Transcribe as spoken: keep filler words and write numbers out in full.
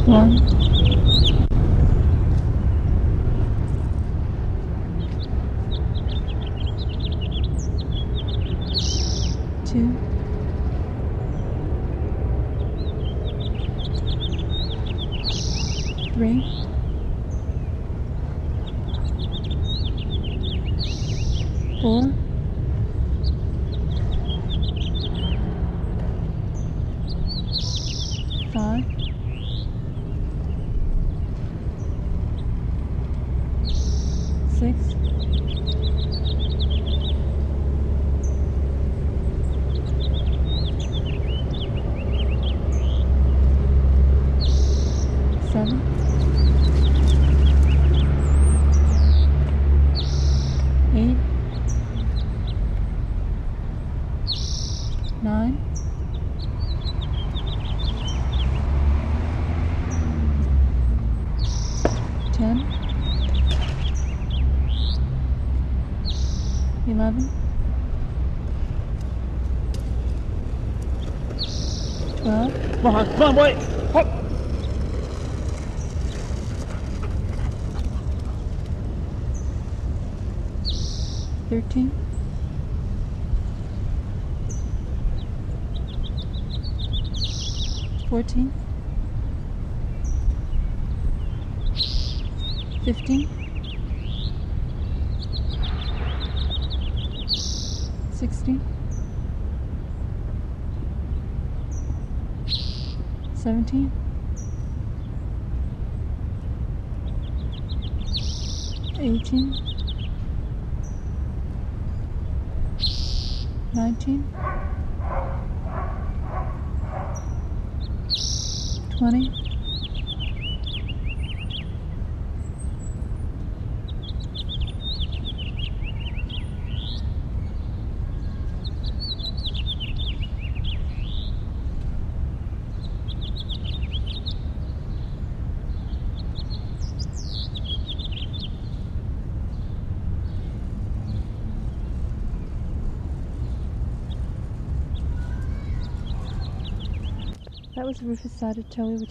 One, two, three, four, five, six, seven, eight, nine, ten, eleven, twelve, Come on, come on, boy. Hop. thirteen, fourteen, fifteen, sixteen, seventeen, eighteen, nineteen, twenty, That was Rufus Sided Towie with